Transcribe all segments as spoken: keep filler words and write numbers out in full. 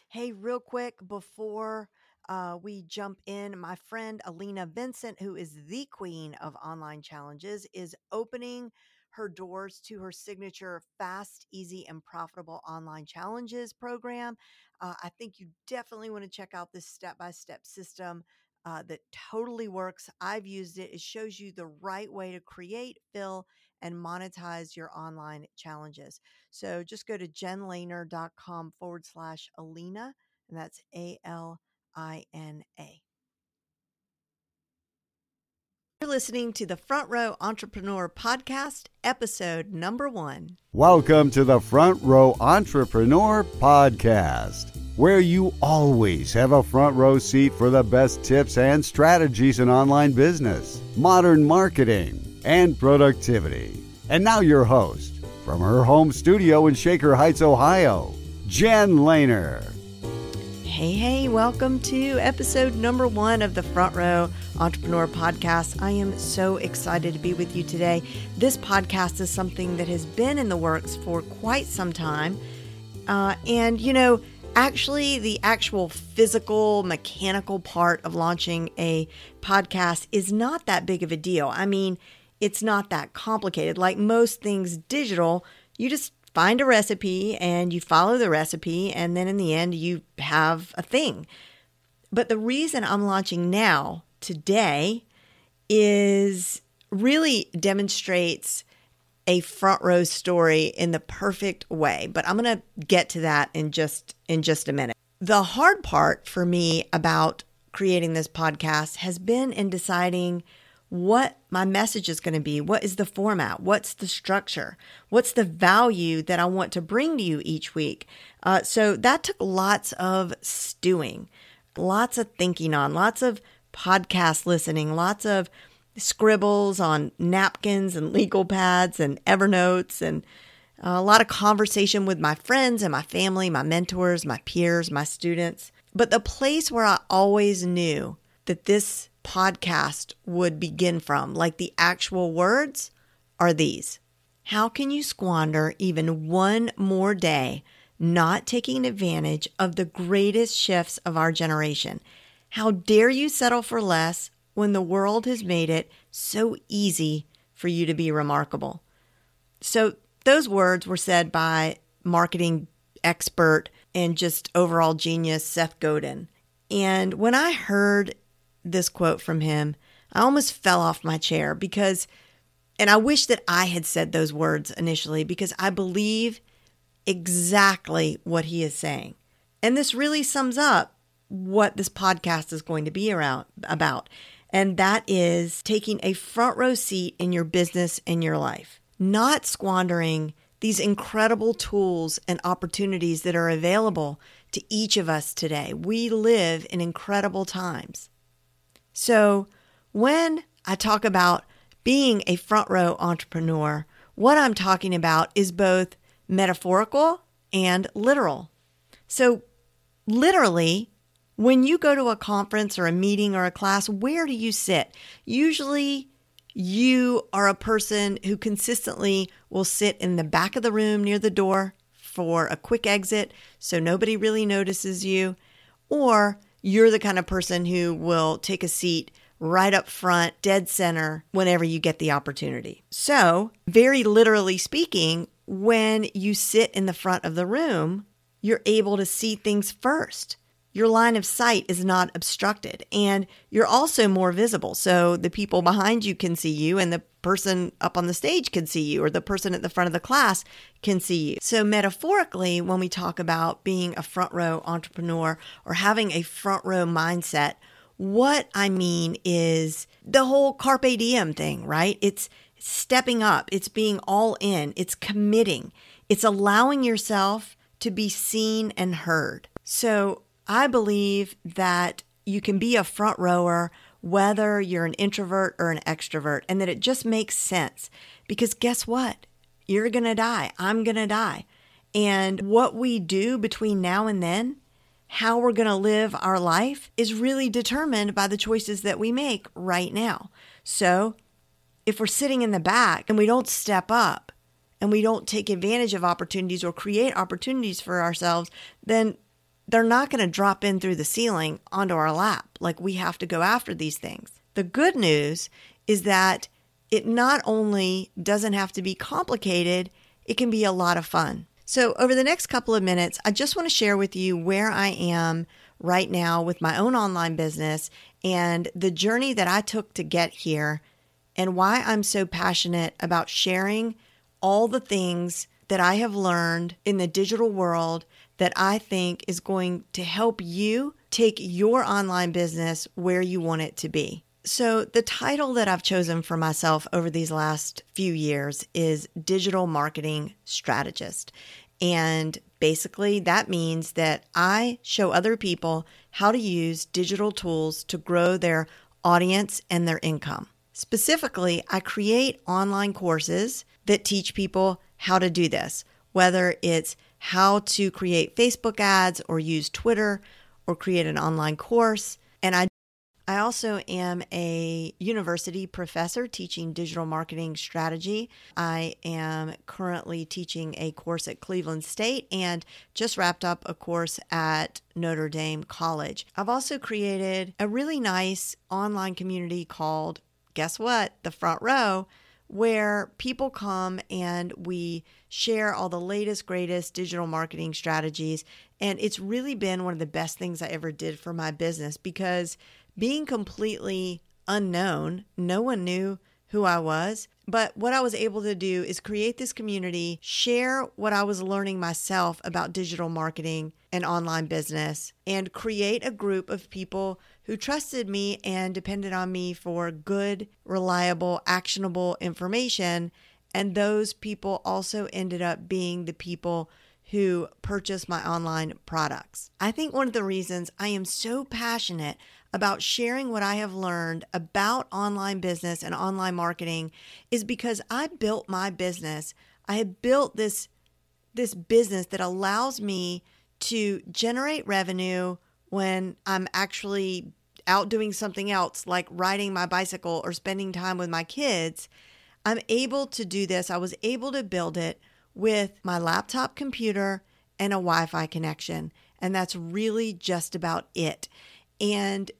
Hey, real quick before uh, we jump in, my friend Alina Vincent, who is the queen of online challenges, is opening her doors to her signature Fast, Easy, and Profitable Online Challenges program. Uh, I think you definitely want to check out this step by step system. Uh, that totally works. I've used it. It shows you the right way to create, fill, and monetize your online challenges. So just go to jenlehner.com forward slash Alina, and that's A L I N A. You're listening to the Front Row Entrepreneur Podcast, episode number one. Welcome to the Front Row Entrepreneur Podcast, where you always have a front row seat for the best tips and strategies in online business, modern marketing, and productivity. And now your host, from her home studio in Shaker Heights, Ohio, Jen Lehner. Hey, hey, welcome to episode number one of the Front Row Entrepreneur Podcast. I am so excited to be with you today. This podcast is something that has been in the works for quite some time. Uh, and, you know, actually, the actual physical, mechanical part of launching a podcast is not that big of a deal. I mean, it's not that complicated. Like most things digital, you just find a recipe and you follow the recipe, and then in the end, you have a thing. But the reason I'm launching now, today, is really demonstrates a front row story in the perfect way. But I'm going to get to that in just in just a minute. The hard part for me about creating this podcast has been in deciding what my message is going to be. What is the format? What's the structure? What's the value that I want to bring to you each week? Uh, so that took lots of stewing, lots of thinking on, lots of podcast listening, lots of scribbles on napkins and legal pads and Evernotes, and a lot of conversation with my friends and my family, my mentors, my peers, my students. But the place where I always knew that this podcast would begin from, like the actual words, are these. How can you squander even one more day not taking advantage of the greatest shifts of our generation? How dare you settle for less when the world has made it so easy for you to be remarkable? So those words were said by marketing expert and just overall genius Seth Godin. And when I heard this quote from him, I almost fell off my chair because, and I wish that I had said those words initially, because I believe exactly what he is saying. And this really sums up what this podcast is going to be around, about. And that is taking a front row seat in your business and your life, not squandering these incredible tools and opportunities that are available to each of us today. We live in incredible times. So when I talk about being a front row entrepreneur, what I'm talking about is both metaphorical and literal. So literally, when you go to a conference or a meeting or a class, where do you sit? Usually you are a person who consistently will sit in the back of the room near the door for a quick exit so nobody really notices you, or you're the kind of person who will take a seat right up front, dead center, whenever you get the opportunity. So, very literally speaking, when you sit in the front of the room, you're able to see things first. Your line of sight is not obstructed, and you're also more visible. So the people behind you can see you, and the person up on the stage can see you, or the person at the front of the class can see you. So metaphorically, when we talk about being a front row entrepreneur or having a front row mindset, what I mean is the whole carpe diem thing, right? It's stepping up. It's being all in. It's committing. It's allowing yourself to be seen and heard. So I believe that you can be a front rower whether you're an introvert or an extrovert, and that it just makes sense. Because guess what? You're going to die. I'm going to die. And what we do between now and then, how we're going to live our life, is really determined by the choices that we make right now. So if we're sitting in the back and we don't step up and we don't take advantage of opportunities or create opportunities for ourselves, then they're not going to drop in through the ceiling onto our lap. Like, we have to go after these things. The good news is that it not only doesn't have to be complicated, it can be a lot of fun. So over the next couple of minutes, I just want to share with you where I am right now with my own online business and the journey that I took to get here, and why I'm so passionate about sharing all the things that I have learned in the digital world that I think is going to help you take your online business where you want it to be. So the title that I've chosen for myself over these last few years is Digital Marketing Strategist. And basically that means that I show other people how to use digital tools to grow their audience and their income. Specifically, I create online courses that teach people how to do this, whether it's how to create Facebook ads or use Twitter or create an online course. And I I also am a university professor teaching digital marketing strategy. I am currently teaching a course at Cleveland State and just wrapped up a course at Notre Dame College. I've also created a really nice online community called, guess what, The Front Row, where people come and we share all the latest, greatest digital marketing strategies. And it's really been one of the best things I ever did for my business, because being completely unknown, no one knew who I was. But what I was able to do is create this community, share what I was learning myself about digital marketing and online business, and create a group of people who trusted me and depended on me for good, reliable, actionable information. And those people also ended up being the people who purchased my online products. I think one of the reasons I am so passionate about sharing what I have learned about online business and online marketing is because I built my business. I have built this, this business that allows me to generate revenue when I'm actually out doing something else, like riding my bicycle or spending time with my kids. I'm able to do this. I was able to build it with my laptop computer and a Wi-Fi connection. And that's really just about it. And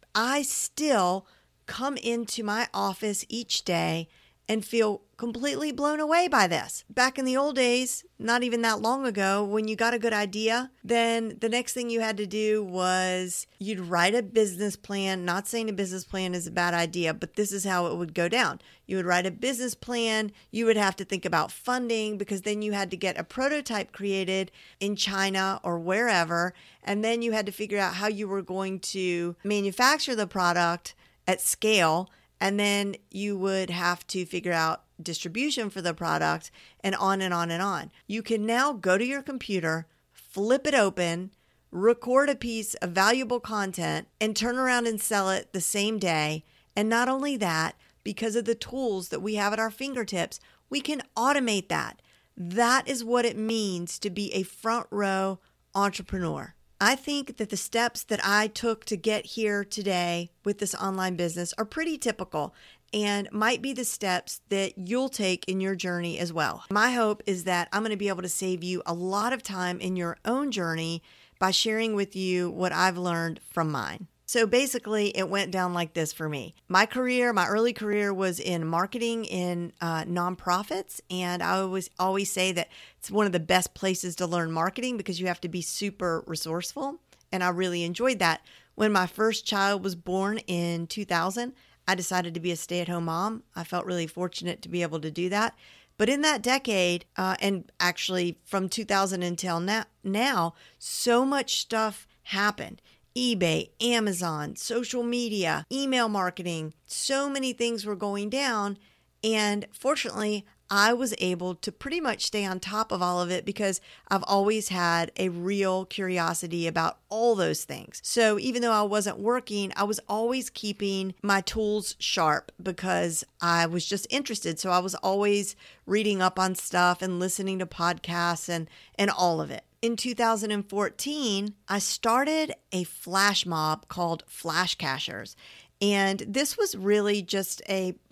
I still come into my office each day and feel completely blown away by this. Back in the old days, not even that long ago, when you got a good idea, then the next thing you had to do was you'd write a business plan. Not saying a business plan is a bad idea, but this is how it would go down. You would write a business plan. You would have to think about funding, because then you had to get a prototype created in China or wherever. And then you had to figure out how you were going to manufacture the product at scale. And then you would have to figure out distribution for the product, and on and on and on. You can now go to your computer, flip it open, record a piece of valuable content, and turn around and sell it the same day. And not only that, because of the tools that we have at our fingertips, we can automate that. That is what it means to be a front row entrepreneur. I think that the steps that I took to get here today with this online business are pretty typical and might be the steps that you'll take in your journey as well. My hope is that I'm going to be able to save you a lot of time in your own journey by sharing with you what I've learned from mine. So basically, it went down like this for me. My career, my early career was in marketing in uh, nonprofits. And I always, always say that it's one of the best places to learn marketing because you have to be super resourceful. And I really enjoyed that. When my first child was born in two thousand, I decided to be a stay-at-home mom. I felt really fortunate to be able to do that. But in that decade, uh, and actually from two thousand until now, now, so much stuff happened. eBay, Amazon, social media, email marketing, so many things were going down. And fortunately, I was able to pretty much stay on top of all of it because I've always had a real curiosity about all those things. So even though I wasn't working, I was always keeping my tools sharp because I was just interested. So I was always reading up on stuff and listening to podcasts and, and all of it. In two thousand fourteen, I started a flash mob called Flash Cashers. And this was really just a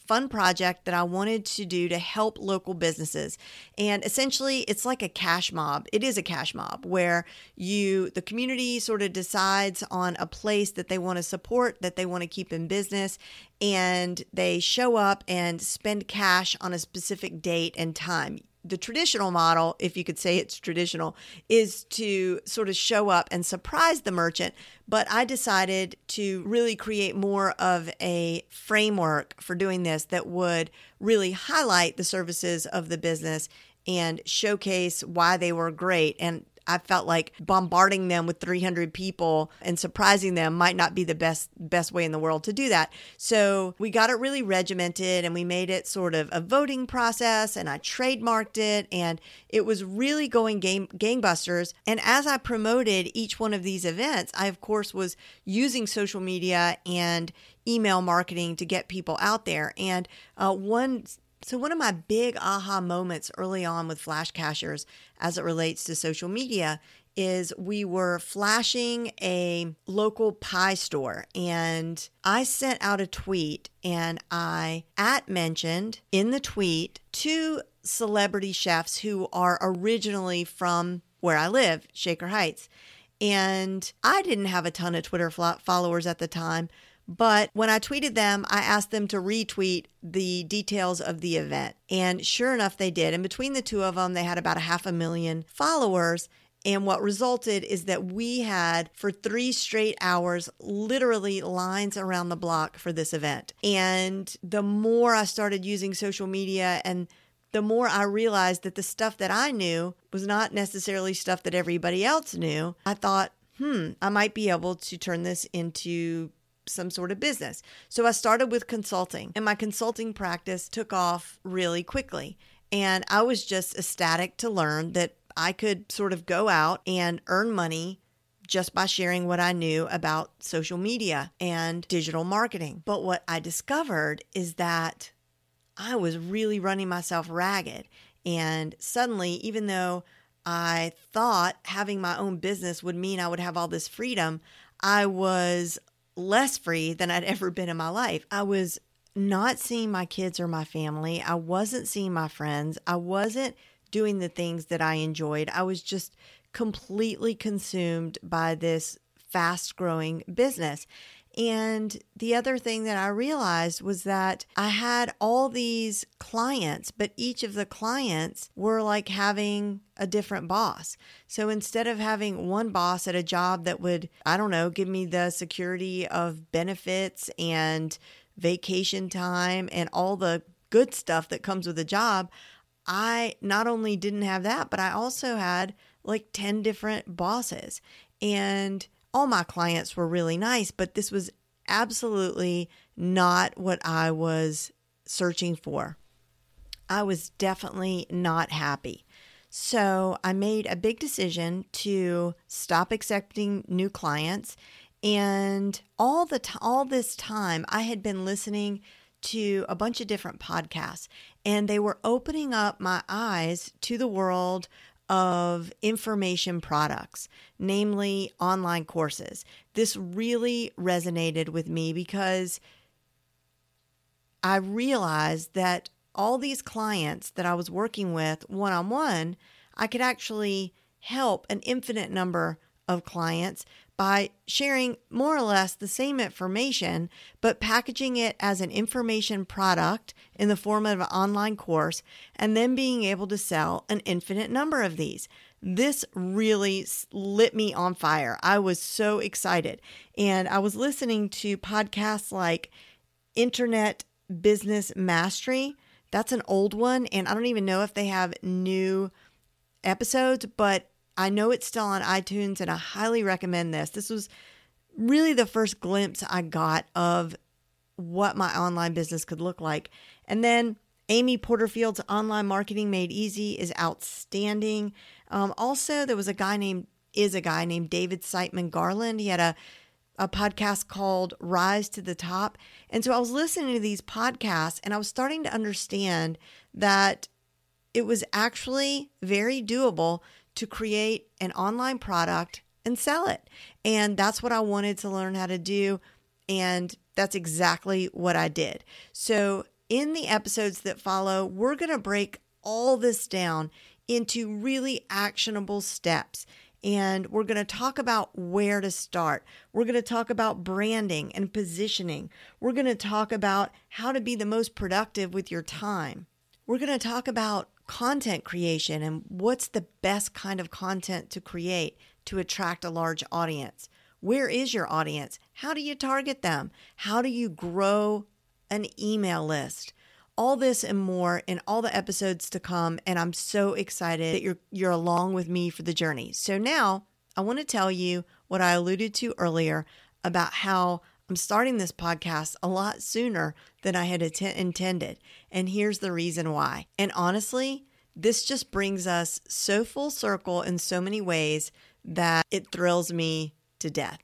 fun project that I wanted to do to help local businesses. And essentially, it's like a cash mob. It is a cash mob where you, the community sort of decides on a place that they want to support, that they want to keep in business, and they show up and spend cash on a specific date and time. The traditional model, if you could say it's traditional, is to sort of show up and surprise the merchant. But I decided to really create more of a framework for doing this that would really highlight the services of the business and showcase why they were great. And I felt like bombarding them with three hundred people and surprising them might not be the best best way in the world to do that. So we got it really regimented and we made it sort of a voting process, and I trademarked it, and it was really going gang, gangbusters. And as I promoted each one of these events, I, of course, was using social media and email marketing to get people out there. And uh, one So one of my big aha moments early on with Flash Cashers as it relates to social media is we were flashing a local pie store, and I sent out a tweet, and I at mentioned in the tweet two celebrity chefs who are originally from where I live, Shaker Heights. And I didn't have a ton of Twitter followers at the time, but when I tweeted them, I asked them to retweet the details of the event. And sure enough, they did. And between the two of them, they had about a half a million followers. And what resulted is that we had, for three straight hours, literally lines around the block for this event. And the more I started using social media, and the more I realized that the stuff that I knew was not necessarily stuff that everybody else knew, I thought, hmm, I might be able to turn this into some sort of business. So I started with consulting, and my consulting practice took off really quickly. And I was just ecstatic to learn that I could sort of go out and earn money just by sharing what I knew about social media and digital marketing. But what I discovered is that I was really running myself ragged. And suddenly, even though I thought having my own business would mean I would have all this freedom, I was less free than I'd ever been in my life. I was not seeing my kids or my family. I wasn't seeing my friends. I wasn't doing the things that I enjoyed. I was just completely consumed by this fast-growing business. And the other thing that I realized was that I had all these clients, but each of the clients were like having a different boss. So instead of having one boss at a job that would, I don't know, give me the security of benefits and vacation time and all the good stuff that comes with a job, I not only didn't have that, but I also had like ten different bosses. And all my clients were really nice, but this was absolutely not what I was searching for. I was definitely not happy. So I made a big decision to stop accepting new clients. And all the t- all this time, I had been listening to a bunch of different podcasts, and they were opening up my eyes to the world of information products, namely online courses. This really resonated with me because I realized that all these clients that I was working with one-on-one, I could actually help an infinite number of clients by sharing more or less the same information, but packaging it as an information product in the form of an online course, and then being able to sell an infinite number of these. This really lit me on fire. I was so excited. And I was listening to podcasts like Internet Business Mastery. That's an old one, and I don't even know if they have new episodes, but I know it's still on iTunes, and I highly recommend this. This was really the first glimpse I got of what my online business could look like. And then Amy Porterfield's Online Marketing Made Easy is outstanding. Um, also, there was a guy named, is a guy named David Siteman Garland. He had a, a podcast called Rise to the Top. And so I was listening to these podcasts, and I was starting to understand that it was actually very doable to create an online product and sell it. And that's what I wanted to learn how to do. And that's exactly what I did. So in the episodes that follow, we're going to break all this down into really actionable steps. And we're going to talk about where to start. We're going to talk about branding and positioning. We're going to talk about how to be the most productive with your time. We're going to talk about content creation and what's the best kind of content to create to attract a large audience. Where is your audience? How do you target them? How do you grow an email list? All this and more in all the episodes to come, and I'm so excited that you're you're along with me for the journey. So now I want to tell you what I alluded to earlier about how I'm starting this podcast a lot sooner than I had att- intended, and here's the reason why. And honestly, this just brings us so full circle in so many ways that it thrills me to death.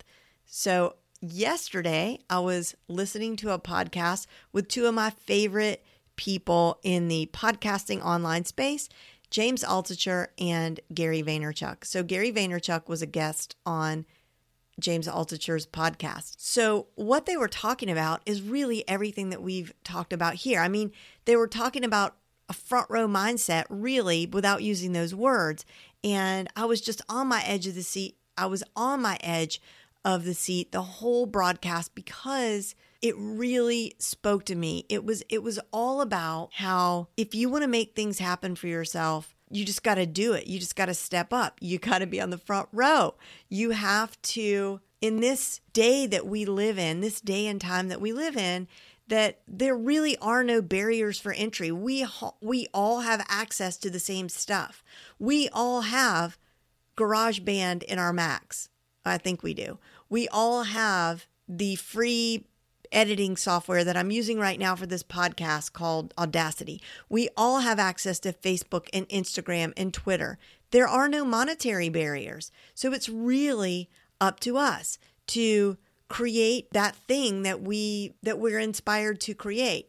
So yesterday, I was listening to a podcast with two of my favorite people in the podcasting online space, James Altucher and Gary Vaynerchuk. So Gary Vaynerchuk was a guest on James Altucher's podcast. So what they were talking about is really everything that we've talked about here. I mean, they were talking about a front row mindset, really, without using those words. And I was just on my edge of the seat. I was on my edge of the seat the whole broadcast because it really spoke to me. It was it was all about how if you want to make things happen for yourself, you just got to do it. You just got to step up. You got to be on the front row. You have to, in this day that we live in, this day and time that we live in, that there really are no barriers for entry. We we all have access to the same stuff. We all have GarageBand in our Macs. I think we do. We all have the free editing software that I'm using right now for this podcast called Audacity. We all have access to Facebook and Instagram and Twitter. There are no monetary barriers. So it's really up to us to create that thing that we that we're inspired to create.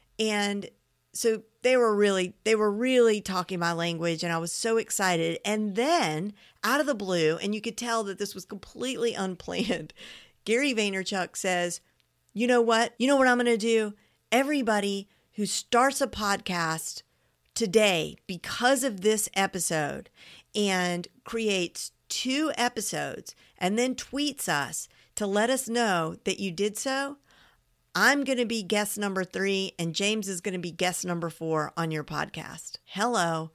And so they were really they were really talking my language, and I was so excited. And then out of the blue, and you could tell that this was completely unplanned, Gary Vaynerchuk says, you know what? You know what I'm going to do? Everybody who starts a podcast today because of this episode and creates two episodes and then tweets us to let us know that you did so, I'm going to be guest number three and James is going to be guest number four on your podcast. Hello.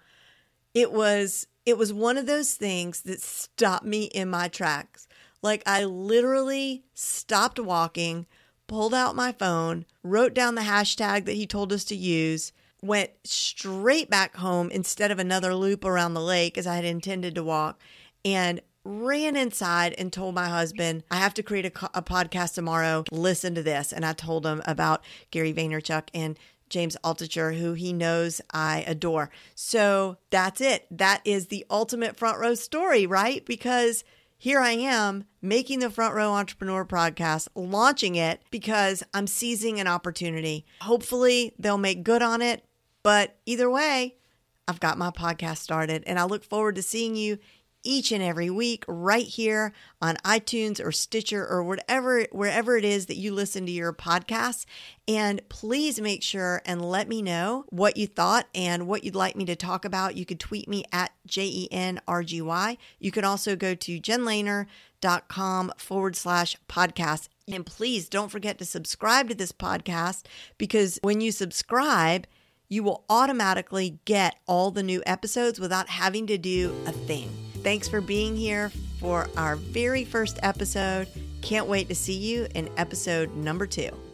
It was, it was one of those things that stopped me in my tracks. Like I literally stopped walking, pulled out my phone, wrote down the hashtag that he told us to use, went straight back home instead of another loop around the lake as I had intended to walk, and ran inside and told my husband, I have to create a, a podcast tomorrow. Listen to this. And I told him about Gary Vaynerchuk and James Altucher, who he knows I adore. So that's it. That is the ultimate front row story, right? Because here I am making the Front Row Entrepreneur podcast, launching it because I'm seizing an opportunity. Hopefully they'll make good on it. But either way, I've got my podcast started and I look forward to seeing you each and every week right here on iTunes or Stitcher or whatever, wherever it is that you listen to your podcasts. And please make sure and let me know what you thought and what you'd like me to talk about. You could tweet me at J E N R G Y. You could also go to jenlehner.com forward slash podcast. And please don't forget to subscribe to this podcast because when you subscribe, you will automatically get all the new episodes without having to do a thing. Thanks for being here for our very first episode. Can't wait to see you in episode number two.